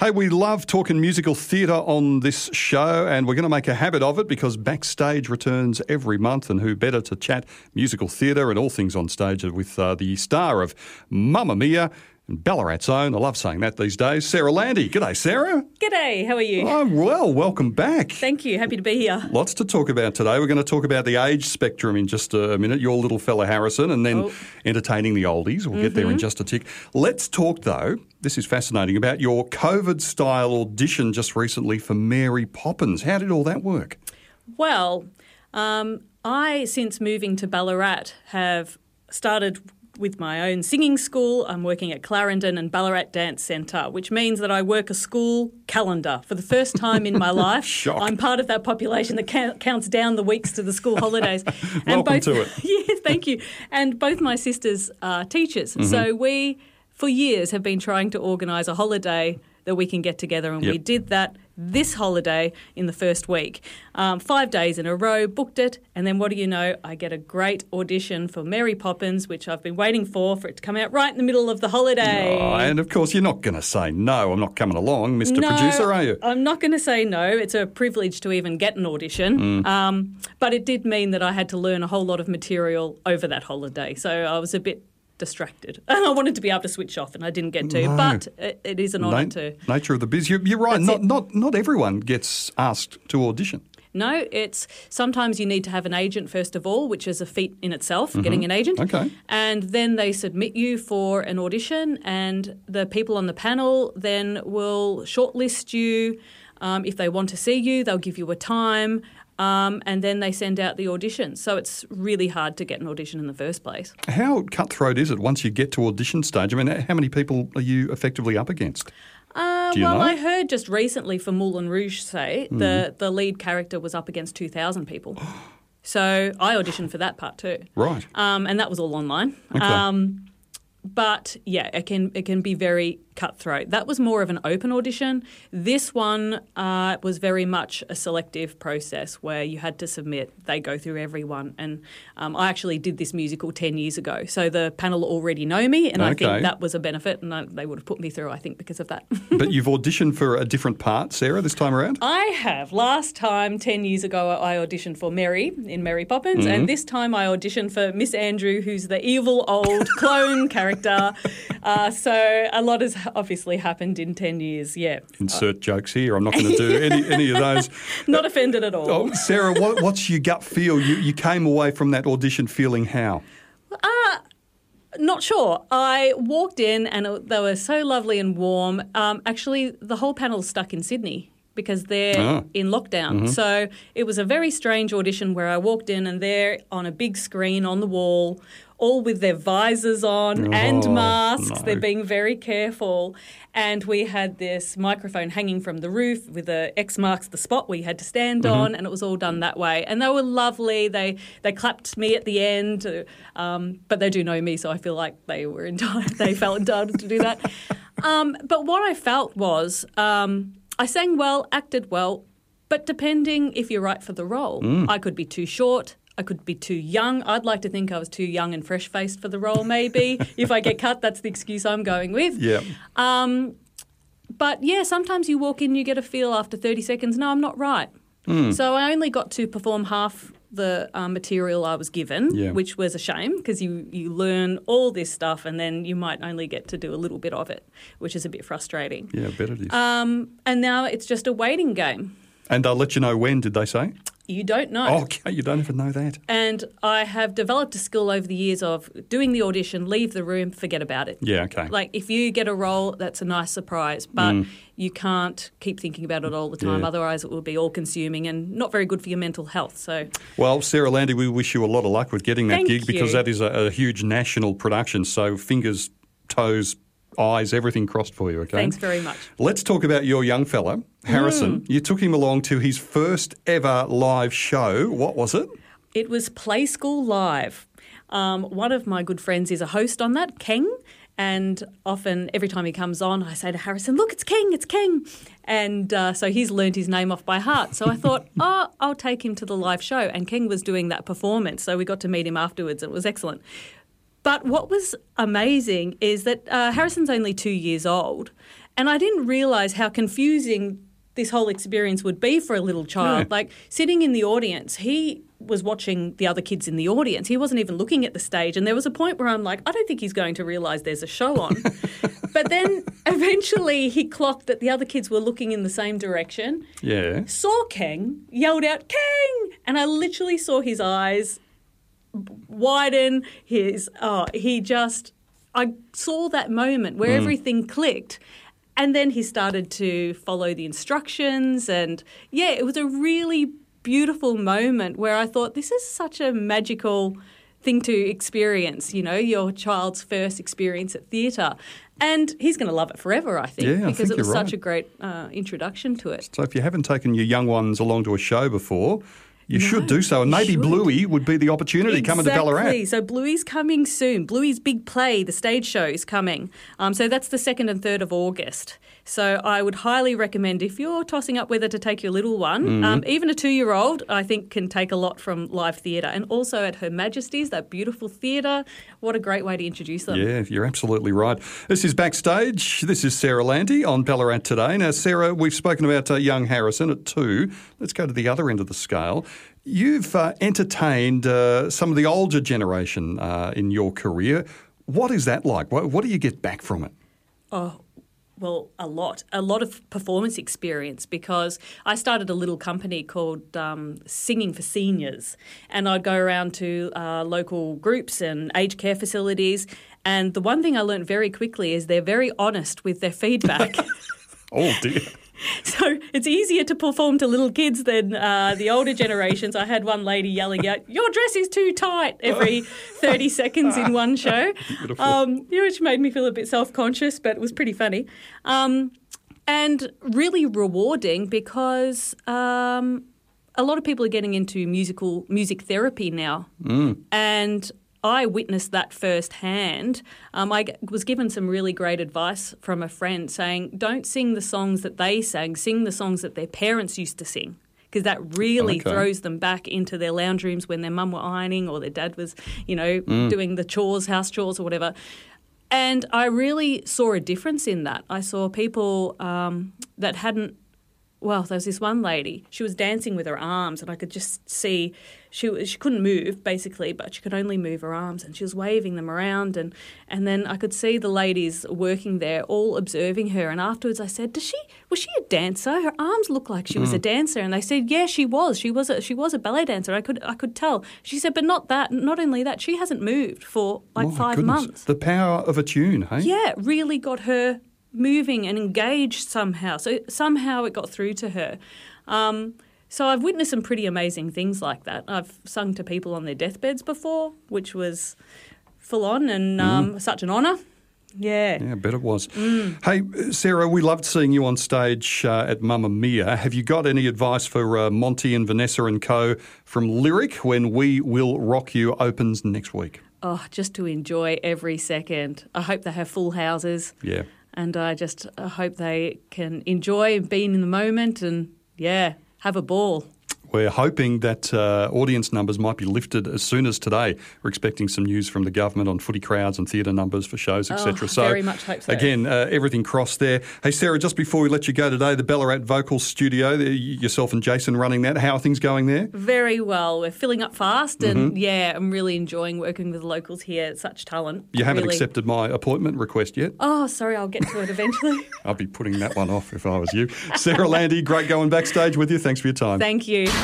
Hey, we love talking musical theatre on this show, and we're going to make a habit of it because Backstage returns every month, and who better to chat musical theatre and all things on stage with the star of Mamma Mia and Ballarat's own, I love saying that these days, Sarah Landy. G'day, Sarah. G'day, how are you? I'm well, welcome back. Thank you, happy to be here. Lots to talk about today. We're going to talk about the age spectrum in just a minute, your little fella Harrison, and then entertaining the oldies. We'll get there in just a tick. Let's talk, though, this is fascinating, about your COVID-style audition just recently for Mary Poppins. How did all that work? Well, I, since moving to Ballarat, have started with my own singing school. I'm working at Clarendon and Ballarat Dance Centre, which means that I work a school calendar for the first time in my life. Shock. I'm part of that population that counts down the weeks to the school holidays. Welcome to it. Yes, thank you. And both my sisters are teachers. So we, for years, have been trying to organise a holiday that we can get together, and we did that this holiday in the first week. 5 days in a row, booked it, and then what do you know, I get a great audition for Mary Poppins, which I've been waiting for it to come out right in the middle of the holiday. Oh, and of course, you're not going to say, no, I'm not coming along, Mr. Producer, are you? I'm not going to say no. It's a privilege to even get an audition. But it did mean that I had to learn a whole lot of material over that holiday, so I was a bit distracted. And I wanted to be able to switch off, and I didn't get to. No. But it is an honour to. Nature of the biz. You're right. Not everyone gets asked to audition. No, it's sometimes you need to have an agent first of all, which is a feat in itself, getting an agent. Okay. And then they submit you for an audition, and the people on the panel then will shortlist you. If they want to see you, they'll give you a time. And then they send out the audition. So it's really hard to get an audition in the first place. How cutthroat is it once you get to audition stage? I mean, how many people are you effectively up against? Do you know? I heard just recently for Moulin Rouge, say, the lead character was up against 2,000 people. So I auditioned for that part too. Right. And that was all online. Okay. But yeah, it can be very cutthroat. That was more of an open audition. This one was very much a selective process where you had to submit. They go through everyone. And I actually did this musical 10 years ago. So the panel already know me, and I think that was a benefit, and they would have put me through, I think, because of that. But you've auditioned for a different part, Sarah, this time around? I have. Last time, 10 years ago, I auditioned for Mary in Mary Poppins, and this time I auditioned for Miss Andrew, who's the evil old clone character. So a lot has obviously happened in 10 years, Insert jokes here. I'm not going to do any of those. Not offended at all. Oh, Sarah, what's your gut feel? You came away from that audition feeling how? Not sure. I walked in and they were so lovely and warm. Actually, the whole panel's stuck in Sydney because they're in lockdown. So it was a very strange audition where I walked in and they're on a big screen on the wall, all with their visors on and masks. No. They're being very careful. And we had this microphone hanging from the roof with a X marks the spot we had to stand on, and it was all done that way. And they were lovely. They clapped me at the end, but they do know me, so I feel like they felt entitled to do that. But what I felt was I sang well, acted well, but depending if you're right for the role, I could be too short, I could be too young. I'd like to think I was too young and fresh-faced for the role, maybe. If I get cut, that's the excuse I'm going with. Yeah. But, yeah, sometimes you walk in, you get a feel after 30 seconds, no, I'm not right. So I only got to perform half the material I was given, which was a shame because you learn all this stuff and then you might only get to do a little bit of it, which is a bit frustrating. Yeah, I bet it is. And now it's just a waiting game. And I'll let you know when, did they say? You don't know. Oh, okay, you don't even know that. And I have developed a skill over the years of doing the audition, leave the room, forget about it. Yeah, okay. Like if you get a role, that's a nice surprise, but you can't keep thinking about it all the time. Otherwise it will be all-consuming and not very good for your mental health. So, well, Sarah Landy, we wish you a lot of luck with getting that gig because that is a huge national production. So fingers, toes, eyes, everything crossed for you, okay? Thanks very much. Let's talk about your young fella, Harrison. You took him along to his first ever live show. What was it? It was Play School Live. One of my good friends is a host on that, Keng, and often every time he comes on, I say to Harrison, look, it's Keng. And so he's learned his name off by heart. So I thought, I'll take him to the live show. And Keng was doing that performance, so we got to meet him afterwards. It was excellent. But what was amazing is that Harrison's only 2 years old, And I didn't realise how confusing this whole experience would be for a little child. Yeah. Like sitting in the audience, he was watching the other kids in the audience. He wasn't even looking at the stage. And there was a point where I'm like, I don't think he's going to realise there's a show on. But then eventually he clocked that the other kids were looking in the same direction. Yeah. Saw Kang, yelled out, Kang! And I literally saw his eyes widen. I saw that moment where everything clicked. And then he started to follow the instructions. And, yeah, it was a really beautiful moment where I thought, this is such a magical thing to experience, you know, your child's first experience at theatre. And he's going to love it forever, I think, because it was such a great introduction to it. So if you haven't taken your young ones along to a show before, you should do so. And maybe Bluey would be the opportunity coming to Ballarat. So Bluey's coming soon. Bluey's big play, the stage show, is coming. So that's the 2nd and 3rd of August. So I would highly recommend, if you're tossing up whether to take your little one, even a 2-year-old, I think can take a lot from live theatre. And also at Her Majesty's, that beautiful theatre. What a great way to introduce them. Yeah, you're absolutely right. This is Backstage. This is Sarah Lanty on Ballarat Today. Now, Sarah, we've spoken about young Harrison at 2. Let's go to the other end of the scale. You've entertained some of the older generation in your career. What is that like? What do you get back from it? Oh, well, a lot of performance experience, because I started a little company called Singing for Seniors, and I'd go around to local groups and aged care facilities, and the one thing I learned very quickly is they're very honest with their feedback. Oh, dear. So it's easier to perform to little kids than the older generations. I had one lady yelling out, "Your dress is too tight," every 30 seconds in one show, which made me feel a bit self-conscious, but it was pretty funny. And really rewarding, because a lot of people are getting into music therapy now. And I witnessed that firsthand. I was given some really great advice from a friend saying, don't sing the songs that they sang, sing the songs that their parents used to sing, because that really throws them back into their lounge rooms when their mum were ironing or their dad was, doing the chores, house chores or whatever. And I really saw a difference in that. I saw people that hadn't, well, there was this one lady, she was dancing with her arms, and I could just see she couldn't move, basically, but she could only move her arms, and she was waving them around, and then I could see the ladies working there all observing her, and afterwards I said, was she a dancer? Her arms looked like she was a dancer, and they said, yeah, she was. She was a ballet dancer. I could tell. She said, but not only that, she hasn't moved for 5 months. The power of a tune, hey? Yeah, really got her moving and engaged somehow. So somehow it got through to her. So I've witnessed some pretty amazing things like that. I've sung to people on their deathbeds before, which was full on and such an honour. Yeah. Yeah, I bet it was. Hey, Sarah, we loved seeing you on stage at Mamma Mia. Have you got any advice for Monty and Vanessa and co from Lyric when We Will Rock You opens next week? Oh, just to enjoy every second. I hope they have full houses. Yeah. And I hope they can enjoy being in the moment and, have a ball. We're hoping that audience numbers might be lifted as soon as today. We're expecting some news from the government on footy crowds and theatre numbers for shows, etc. So very much hope so. Again, everything crossed there. Hey, Sarah, just before we let you go today, the Ballarat Vocal Studio, yourself and Jason running that. How are things going there? Very well. We're filling up fast and, I'm really enjoying working with the locals here. It's such talent. You haven't accepted my appointment request yet? Oh, sorry, I'll get to it eventually. I'll be putting that one off if I was you. Sarah Lanty, great going backstage with you. Thanks for your time. Thank you.